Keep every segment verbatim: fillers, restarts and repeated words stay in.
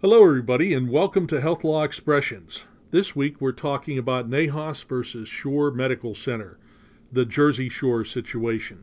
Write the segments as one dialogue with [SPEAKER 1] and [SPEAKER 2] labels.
[SPEAKER 1] Hello, everybody, and welcome to Health Law Expressions. This week we're talking about Nahas versus Shore Medical Center, the Jersey Shore situation.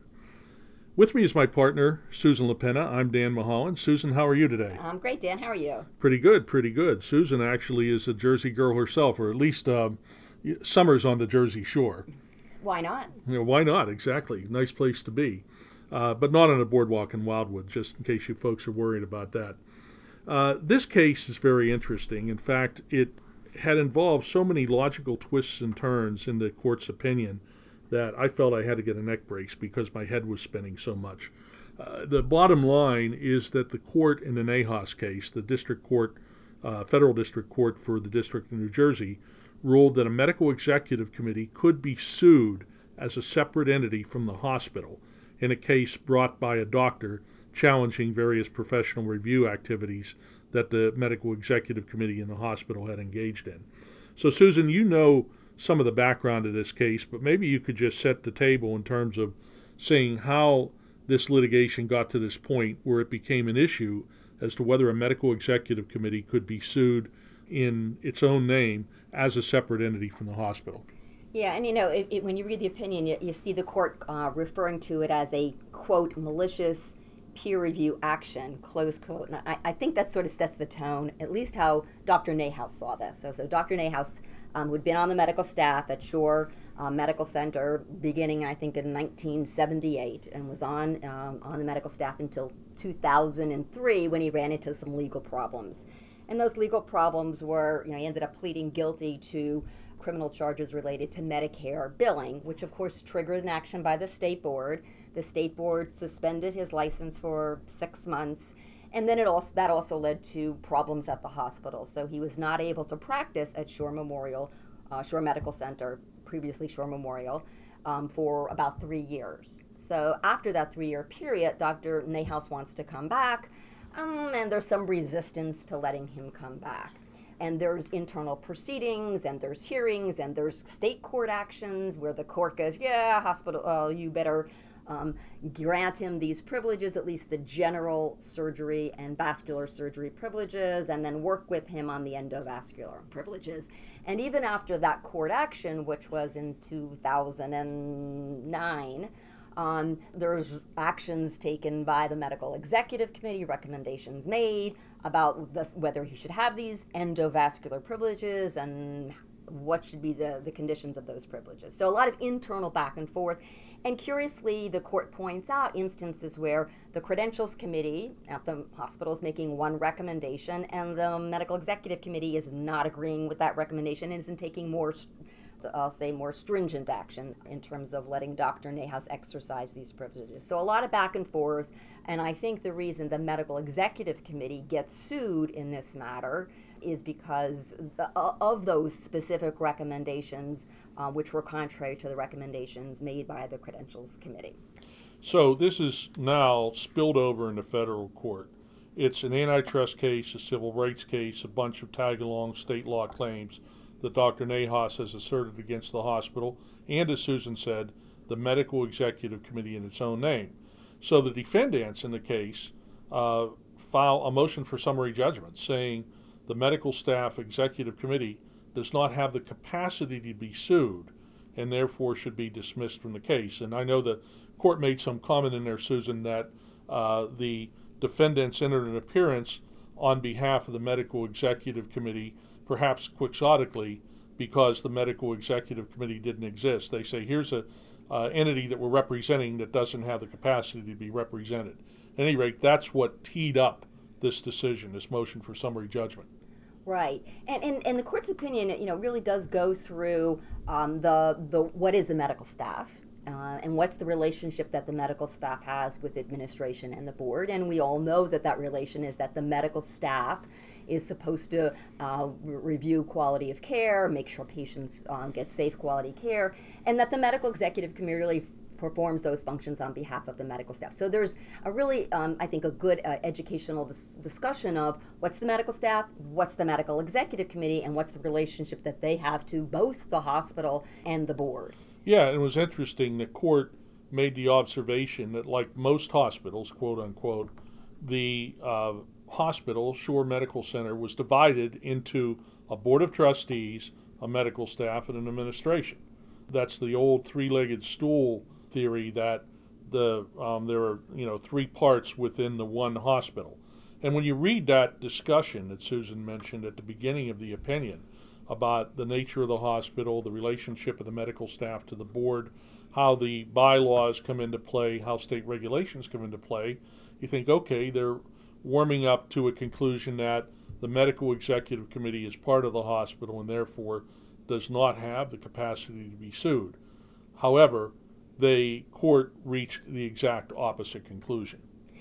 [SPEAKER 1] With me is my partner, Susan LaPena. I'm Dan Mulholland. Susan, how are you today?
[SPEAKER 2] I'm great, Dan. How are you?
[SPEAKER 1] Pretty good, pretty good. Susan actually is a Jersey girl herself, or at least uh, summers on the Jersey Shore.
[SPEAKER 2] Why not?
[SPEAKER 1] You know, why not? Exactly. Nice place to be. Uh, but not on a boardwalk in Wildwood, just in case you folks are worried about that. Uh, this case is very interesting. In fact, it had involved so many logical twists and turns in the court's opinion that I felt I had to get a neck brace because my head was spinning so much. Uh, the bottom line is that the court in the Nahas case, the district court, uh, federal district court for the District of New Jersey, ruled that a medical executive committee could be sued as a separate entity from the hospital in a case brought by a doctor challenging various professional review activities that the medical executive committee in the hospital had engaged in. So, Susan, you know some of the background of this case, but maybe you could just set the table in terms of saying how this litigation got to this point where it became an issue as to whether a medical executive committee could be sued in its own name as a separate entity from the hospital.
[SPEAKER 2] Yeah, and you know, it, it, when you read the opinion, you, you see the court uh, referring to it as a, quote, malicious peer review action, close quote. And I, I think that sort of sets the tone, at least how Doctor Nahas saw this. So, so Doctor Nahas, um, who'd been on the medical staff at Shore uh, Medical Center beginning, I think, in nineteen seventy-eight, and was on um, on the medical staff until two thousand three when he ran into some legal problems. And those legal problems were, you know, he ended up pleading guilty to criminal charges related to Medicare billing, which of course triggered an action by the state board. The state board suspended his license for six months, and then it also that also led to problems at the hospital. So he was not able to practice at Shore Memorial, uh, Shore Medical Center, previously Shore Memorial, um, for about three years. So after that three-year period, Doctor Nahas wants to come back, um, and there's some resistance to letting him come back. And there's internal proceedings, and there's hearings, and there's state court actions where the court goes, yeah, hospital, oh, you better um, grant him these privileges, at least the general surgery and vascular surgery privileges, and then work with him on the endovascular privileges. And even after that court action, which was in two thousand nine, Um, there's actions taken by the medical executive committee, recommendations made about this, whether he should have these endovascular privileges and what should be the, the conditions of those privileges. So a lot of internal back and forth. And curiously, the court points out instances where the credentials committee at the hospital is making one recommendation and the medical executive committee is not agreeing with that recommendation and isn't taking more I'll say more stringent action in terms of letting Doctor Nahas exercise these privileges. So a lot of back and forth, and I think the reason the Medical Executive Committee gets sued in this matter is because of those specific recommendations, uh, which were contrary to the recommendations made by the Credentials Committee.
[SPEAKER 1] So this is now spilled over into federal court. It's an antitrust case, a civil rights case, a bunch of tag-along state law claims that Doctor Nahas has asserted against the hospital, and as Susan said, the Medical Executive Committee in its own name. So the defendants in the case uh, file a motion for summary judgment saying the Medical Staff Executive Committee does not have the capacity to be sued and therefore should be dismissed from the case. And I know the court made some comment in there, Susan, that uh, the defendants entered an appearance on behalf of the Medical Executive Committee, perhaps quixotically, because the Medical Executive Committee didn't exist. They say, here's a uh, entity that we're representing that doesn't have the capacity to be represented. At any rate, that's what teed up this decision, this motion for summary judgment.
[SPEAKER 2] Right, and and, and the court's opinion, you know, really does go through um, the the what is the medical staff. Uh, and what's the relationship that the medical staff has with administration and the board? And we all know that that relation is that the medical staff is supposed to uh, re- review quality of care, make sure patients um, get safe quality care, and that the medical executive committee really f- performs those functions on behalf of the medical staff. So there's a really, um, I think, a good uh, educational dis- discussion of what's the medical staff, what's the medical executive committee, and what's the relationship that they have to both the hospital and the board.
[SPEAKER 1] Yeah, it was interesting. The court made the observation that, like most hospitals, quote unquote, the uh, hospital, Shore Medical Center, was divided into a board of trustees, a medical staff, and an administration. That's the old three-legged stool theory that the um, there are you know three parts within the one hospital. And when you read that discussion that Susan mentioned at the beginning of the opinion about the nature of the hospital, the relationship of the medical staff to the board, how the bylaws come into play, how state regulations come into play, you think, okay, they're warming up to a conclusion that the medical executive committee is part of the hospital and therefore does not have the capacity to be sued. However, the court reached the exact opposite conclusion.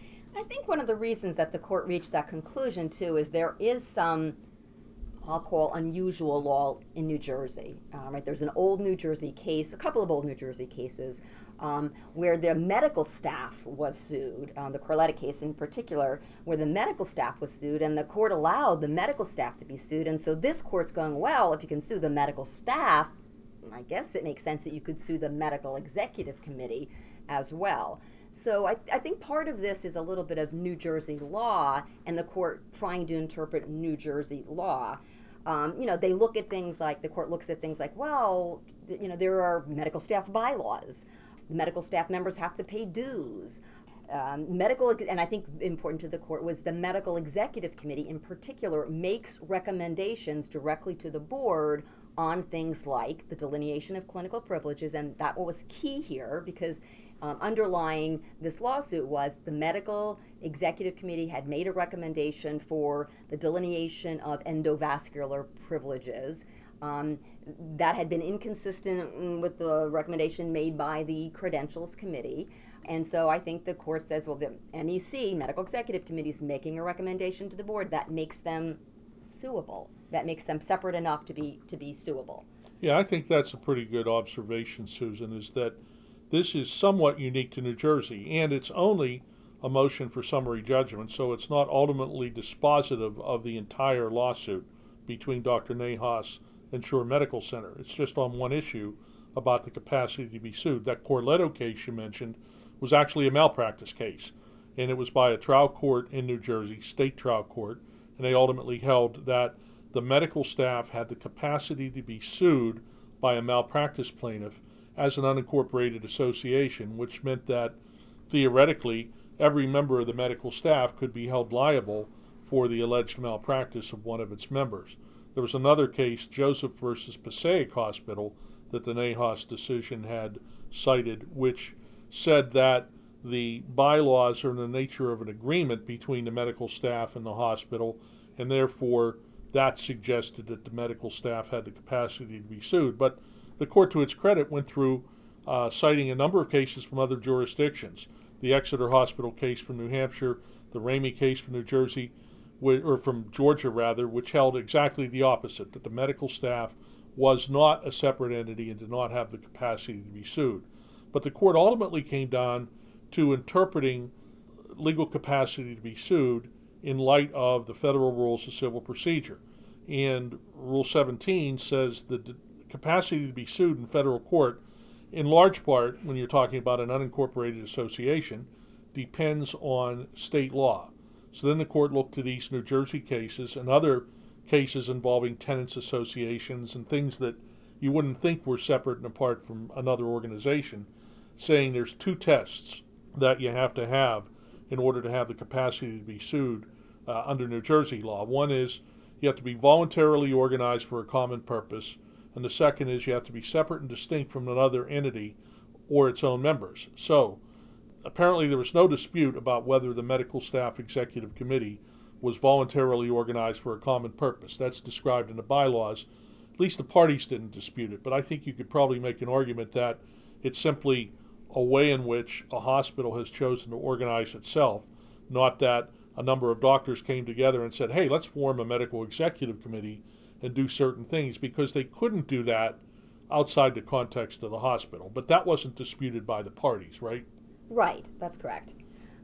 [SPEAKER 2] I think one of the reasons that the court reached that conclusion, too, is there is some, I'll call, unusual law in New Jersey. Uh, right? There's an old New Jersey case, a couple of old New Jersey cases, um, where the medical staff was sued, um, the Corletta case in particular, where the medical staff was sued, and the court allowed the medical staff to be sued. And so this court's going, well, if you can sue the medical staff, I guess it makes sense that you could sue the medical executive committee as well. So I, I think part of this is a little bit of New Jersey law and the court trying to interpret New Jersey law. Um, you know, they look at things like, the court looks at things like, well, you know, there are medical staff bylaws. The medical staff members have to pay dues. Um, medical, and I think important to the court was the medical executive committee in particular makes recommendations directly to the board on things like the delineation of clinical privileges, and that was key here because Um, underlying this lawsuit was the medical executive committee had made a recommendation for the delineation of endovascular privileges. Um, that had been inconsistent with the recommendation made by the credentials committee. And so I think the court says, well, the M E C, Medical Executive Committee, is making a recommendation to the board that makes them suable, that makes them separate enough to be to be suable.
[SPEAKER 1] Yeah, I think that's a pretty good observation, Susan, is that this is somewhat unique to New Jersey, and it's only a motion for summary judgment, so it's not ultimately dispositive of the entire lawsuit between Doctor Nahas and Shore Medical Center. It's just on one issue about the capacity to be sued. That Corletto case you mentioned was actually a malpractice case, and it was by a trial court in New Jersey, state trial court, and they ultimately held that the medical staff had the capacity to be sued by a malpractice plaintiff as an unincorporated association, which meant that theoretically every member of the medical staff could be held liable for the alleged malpractice of one of its members. There was another case, Joseph versus Passaic Hospital, that the Nahas decision had cited, which said that the bylaws are in the nature of an agreement between the medical staff and the hospital, and therefore that suggested that the medical staff had the capacity to be sued. But the court, to its credit, went through uh, citing a number of cases from other jurisdictions. The Exeter Hospital case from New Hampshire, the Ramey case from New Jersey, wh- or from Georgia rather, which held exactly the opposite, that the medical staff was not a separate entity and did not have the capacity to be sued. But the court ultimately came down to interpreting legal capacity to be sued in light of the federal rules of civil procedure. And Rule seventeen says that the capacity to be sued in federal court, in large part, when you're talking about an unincorporated association, depends on state law. So then the court looked to these New Jersey cases and other cases involving tenants associations and things that you wouldn't think were separate and apart from another organization, saying there's two tests that you have to have in order to have the capacity to be sued uh, under New Jersey law. One is you have to be voluntarily organized for a common purpose, and the second is you have to be separate and distinct from another entity or its own members. So apparently there was no dispute about whether the Medical Staff Executive Committee was voluntarily organized for a common purpose. That's described in the bylaws. At least the parties didn't dispute it, but I think you could probably make an argument that it's simply a way in which a hospital has chosen to organize itself, not that a number of doctors came together and said, hey, let's form a medical executive committee and do certain things, because they couldn't do that outside the context of the hospital. But that wasn't disputed by the parties, right?
[SPEAKER 2] Right, that's correct.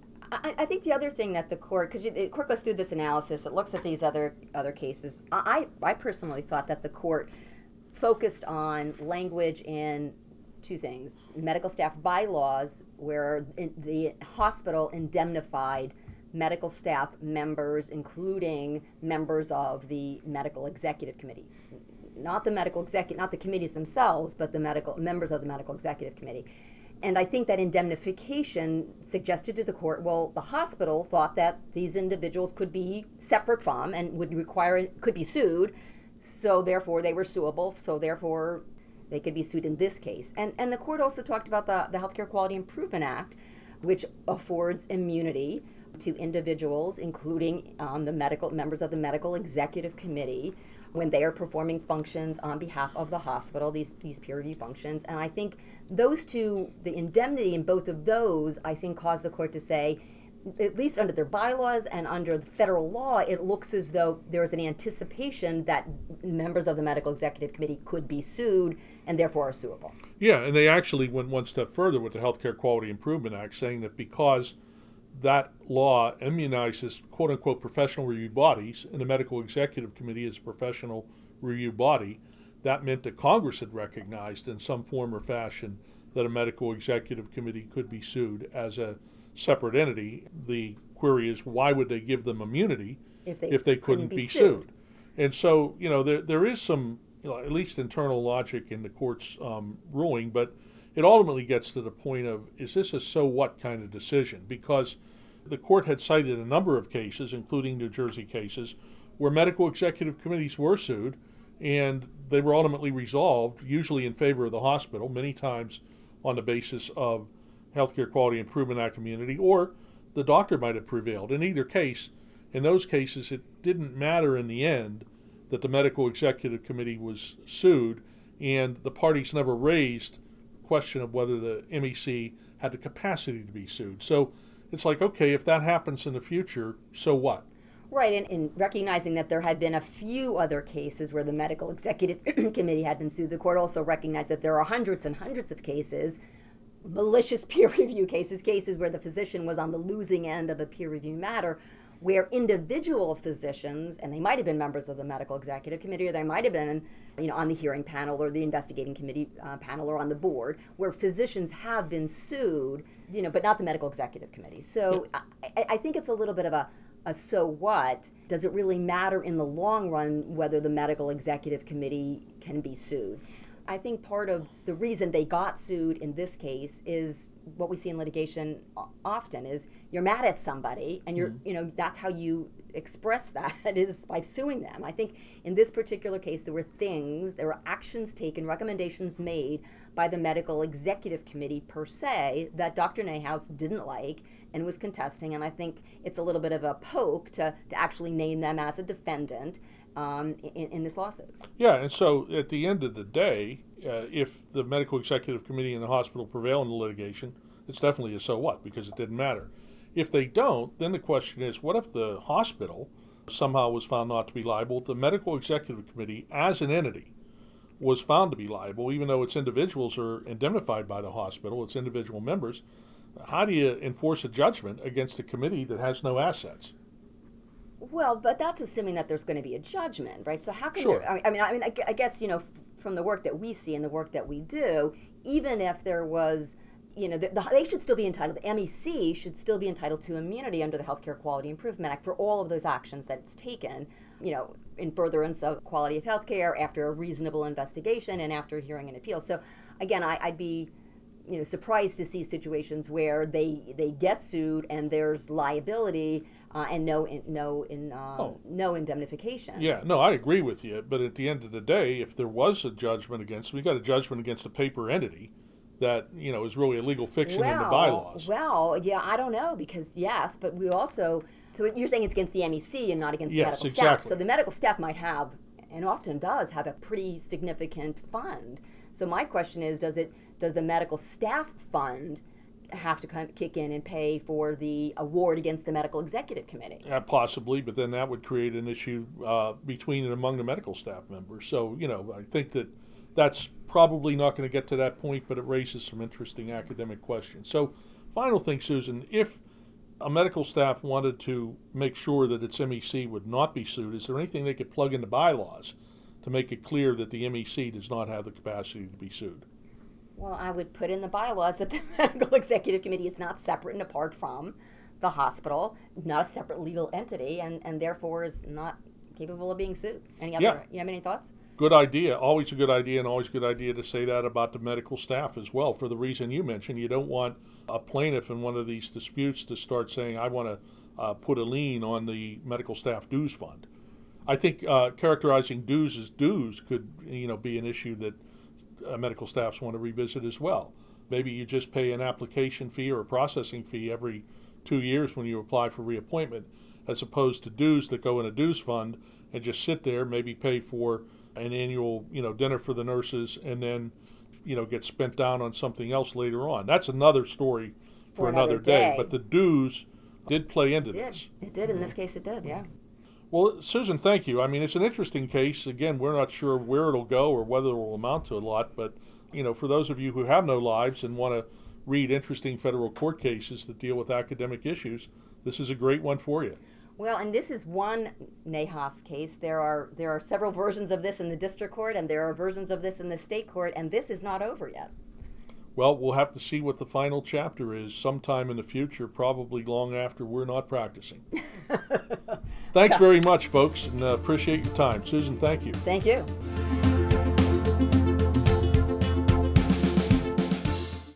[SPEAKER 2] I, I think the other thing that the court, because the court goes through this analysis, it looks at these other other cases. I, I personally thought that the court focused on language in two things: medical staff bylaws, where in, the hospital indemnified medical staff members, including members of the medical executive committee. Not the medical executive, not the committees themselves, but the medical members of the medical executive committee. And I think that indemnification suggested to the court, well, the hospital thought that these individuals could be separate from and would require, could be sued, so therefore they were suable, so therefore they could be sued in this case. And and the court also talked about the, the Healthcare Quality Improvement Act, which affords immunity to individuals, including um, the medical members of the medical executive committee, when they are performing functions on behalf of the hospital, these these peer review functions. And I think those two, the indemnity in both of those, I think caused the court to say, at least under their bylaws and under the federal law, it looks as though there's an anticipation that members of the medical executive committee could be sued and therefore are suable.
[SPEAKER 1] Yeah, and they actually went one step further with the Healthcare Quality Improvement Act, saying that because that law immunizes quote-unquote professional review bodies, and the medical executive committee is a professional review body, that meant that Congress had recognized in some form or fashion that a medical executive committee could be sued as a separate entity. The query is, why would they give them immunity
[SPEAKER 2] if they,
[SPEAKER 1] if they couldn't, couldn't be, be sued? sued? And so, you know, there there is some, you know, at least internal logic in the court's um, ruling, but it ultimately gets to the point of, is this a so what kind of decision? Because the court had cited a number of cases, including New Jersey cases, where medical executive committees were sued, and they were ultimately resolved, usually in favor of the hospital, many times on the basis of Healthcare Quality Improvement Act immunity, or the doctor might have prevailed. In either case, in those cases, it didn't matter in the end that the medical executive committee was sued, and the parties never raised the question of whether the M E C had the capacity to be sued. So it's like, okay, if that happens in the future, so what?
[SPEAKER 2] Right, and in recognizing that there had been a few other cases where the medical executive committee had been sued, the court also recognized that there are hundreds and hundreds of cases, malicious peer review cases, cases where the physician was on the losing end of a peer review matter, where individual physicians, and they might have been members of the medical executive committee, or they might have been, you know, on the hearing panel or the investigating committee uh, panel or on the board, where physicians have been sued, you know, but not the medical executive committee. So I, I think it's a little bit of a, a so what. Does it really matter in the long run whether the medical executive committee can be sued? I think part of the reason they got sued in this case is what we see in litigation often is you're mad at somebody and you're, mm-hmm. you know, that's how you express that is by suing them. I think in this particular case there were things, there were actions taken, recommendations made by the medical executive committee per se that Doctor Nahus didn't like and was contesting, and I think it's a little bit of a poke to, to actually name them as a defendant Um, in, in this lawsuit.
[SPEAKER 1] Yeah, and so at the end of the day, uh, if the medical executive committee and the hospital prevail in the litigation, it's definitely a so what, because it didn't matter. If they don't, then the question is, what if the hospital somehow was found not to be liable? The medical executive committee, as an entity, was found to be liable, even though its individuals are indemnified by the hospital, its individual members. How do you enforce a judgment against a committee that has no assets?
[SPEAKER 2] Well, but that's assuming that there's going to be a judgment, right? So how can
[SPEAKER 1] sure.
[SPEAKER 2] there, I mean, I mean, I guess, you know, from the work that we see and the work that we do, even if there was, you know, the, the, they should still be entitled, the M E C should still be entitled to immunity under the Healthcare Quality Improvement Act for all of those actions that it's taken, you know, in furtherance of quality of healthcare, after a reasonable investigation and after hearing an appeal. So again, I, I'd be, you know, surprised to see situations where they they get sued and there's liability uh, and no in, no in um, oh. no indemnification.
[SPEAKER 1] Yeah, no, I agree with you. But at the end of the day, if there was a judgment against, we got a judgment against a paper entity that, you know, is really a legal fiction
[SPEAKER 2] well,
[SPEAKER 1] in the bylaws.
[SPEAKER 2] Well, yeah, I don't know, because yes, but we also, so you're saying it's against the M E C and not against
[SPEAKER 1] yes,
[SPEAKER 2] the medical
[SPEAKER 1] exactly.
[SPEAKER 2] staff. So the medical staff might have, and often does, have a pretty significant fund. So my question is, does it does the medical staff fund have to kind of kick in and pay for the award against the medical executive committee?
[SPEAKER 1] Yeah, possibly, but then that would create an issue uh, between and among the medical staff members. So, you know, I think that that's probably not going to get to that point, but it raises some interesting academic questions. So, final thing, Susan, if a medical staff wanted to make sure that its M E C would not be sued, is there anything they could plug into bylaws to make it clear that the M E C does not have the capacity to be sued?
[SPEAKER 2] Well, I would put in the bylaws that the medical executive committee is not separate and apart from the hospital, not a separate legal entity, and, and therefore is not capable of being sued. Any other,
[SPEAKER 1] Yeah.
[SPEAKER 2] you have any thoughts?
[SPEAKER 1] Good idea. Always a good idea, and always a good idea to say that about the medical staff as well, for the reason you mentioned. You don't want a plaintiff in one of these disputes to start saying, I want to uh, put a lien on the medical staff dues fund. I think uh, characterizing dues as dues could, you know, be an issue that uh, medical staffs want to revisit as well. Maybe you just pay an application fee or a processing fee every two years when you apply for reappointment, as opposed to dues that go in a dues fund and just sit there, maybe pay for an annual, you know, dinner for the nurses, and then, you know, get spent down on something else later on. That's another story for,
[SPEAKER 2] For
[SPEAKER 1] another,
[SPEAKER 2] another
[SPEAKER 1] day.
[SPEAKER 2] day.
[SPEAKER 1] But the dues did play into
[SPEAKER 2] It did.
[SPEAKER 1] this.
[SPEAKER 2] It did. In this case, it did, yeah.
[SPEAKER 1] Well, Susan, thank you. I mean, it's an interesting case. Again, we're not sure where it'll go or whether it will amount to a lot, but, you know, for those of you who have no lives and want to read interesting federal court cases that deal with academic issues, this is a great one for you.
[SPEAKER 2] Well, and this is one Nahas case. There are there are several versions of this in the district court, and there are versions of this in the state court, and this is not over yet.
[SPEAKER 1] Well, we'll have to see what the final chapter is sometime in the future, probably long after we're not practicing. Thanks very much, folks, and uh, appreciate your time. Susan, thank you.
[SPEAKER 2] Thank you.